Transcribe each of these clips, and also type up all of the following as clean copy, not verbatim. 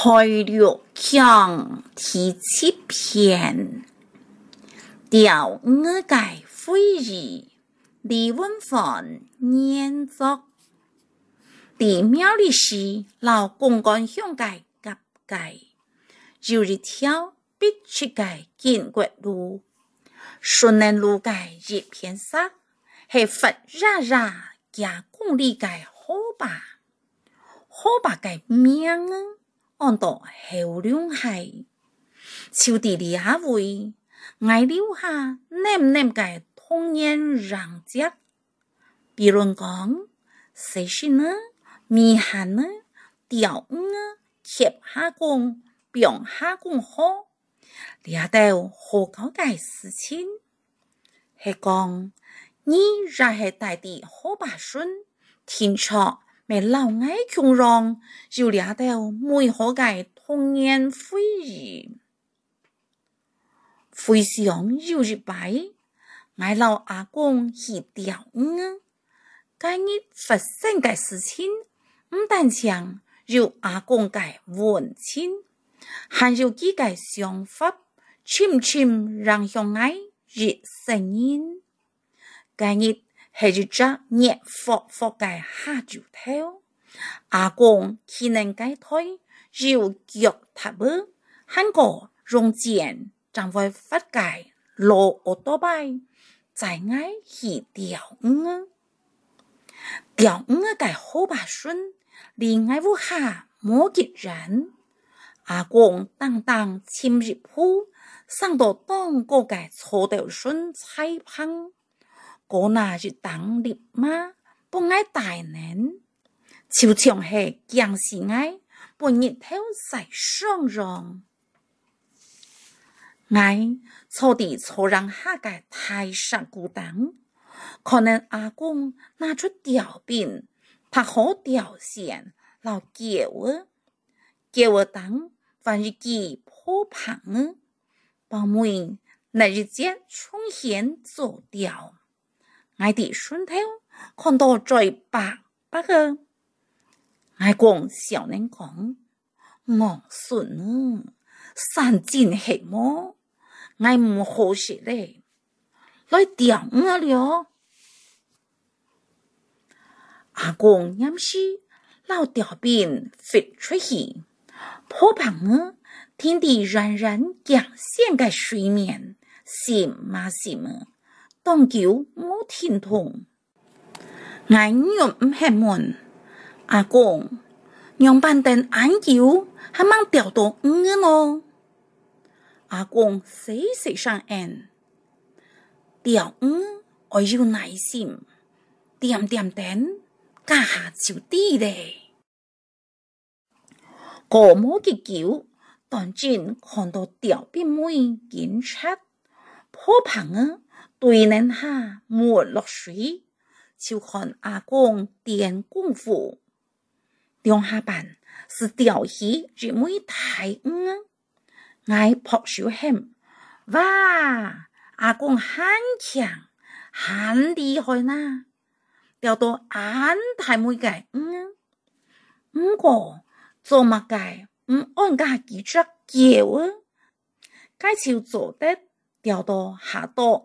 开六强第7篇，调五界会议，李文凡研作。地庙里是老公干乡界夹界，有一条必出界建国路，顺南路界一片沙，系佛热热加公里界好吧？好吧界名啊，按到后两系，秋地里下位，爱留下黏界童年人家，比如讲，谁是呢？米汉呢？调呢？贴下工，表下工好，掠到好高界事情，系讲你若系大地好把孙，天错咪老爱穷人，就掠到每好界童年回忆。回想有一摆，我老阿公去调呢，今日发生嘅事情，唔但像有阿公嘅温情，还有几个想法，深让向我热声音。今日系一只热火嘅下酒头，阿公去能解推，有脚踏步，喊个用剑站在佛界落我多拜，在爱去调调嘅好把孙，另外屋下冇几人，阿公当침入铺，上到当个嘅错掉孙菜烹，嗰那就当立马，不爱大人，就像系僵死爱，不日头晒上容。我坐地坐让下嘅太上古等，可能阿公拿出吊柄，拍好吊线，老叫我等，凡是记破旁，包妹那日间冲显做吊，我的顺头看到最白个，我讲小人讲，我孙三进系么？我唔好食咧，来吊我了。阿公饮时老吊边飞出去，破旁天地冉降线嘅水面，閃當叫冇天通。我用唔係門，阿公用板凳眼叫，還掹掉到咯。阿公死上岸，掉我要耐心，點家下就啲咧。個冇嘅叫，當真看到掉邊妹警察，破棚對人下沒落水，就看阿公練功夫。兩下班是掉起一妹太我扑手喊，哇！阿公很強，很厲害啦！掉到眼大妹嘅不過做乜嘅唔按家記着叫介紹做得掉到下到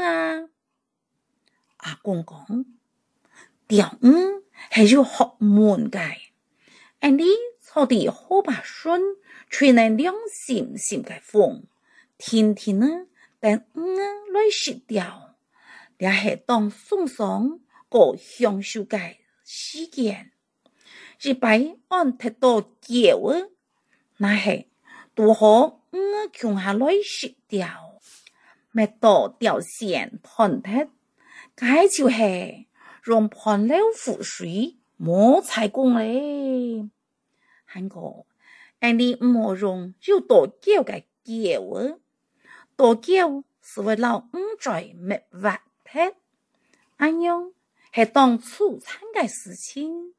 阿公講，掉係要學門嘅，你坐地好把孫。吹能兩閃嘅風，天等來食掉，也係當送上個享受嘅時間。一擺按踢到叫那係都好窮下來食掉，咩到掉線盤踢，解就係用盤流覆水冇采工咧，韓國。你唔好用要多叫嘅叫多叫是為老在滅活踢，安樣係當初餐嘅事情。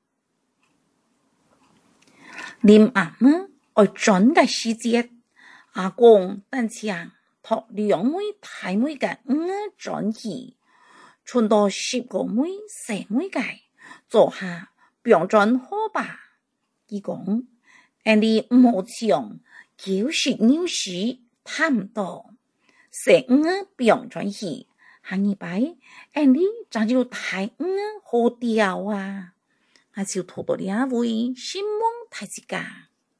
臨暗我轉嘅時節，阿公等請託兩妹大妹嘅轉去，傳到10個妹4妹嘅，做下表轉好吧，佢講。 俺哋冇將90นิ้時探唔到，食病轉去，下禮拜俺哋咋就太好掉啊！我就拖到呢位新夢大家。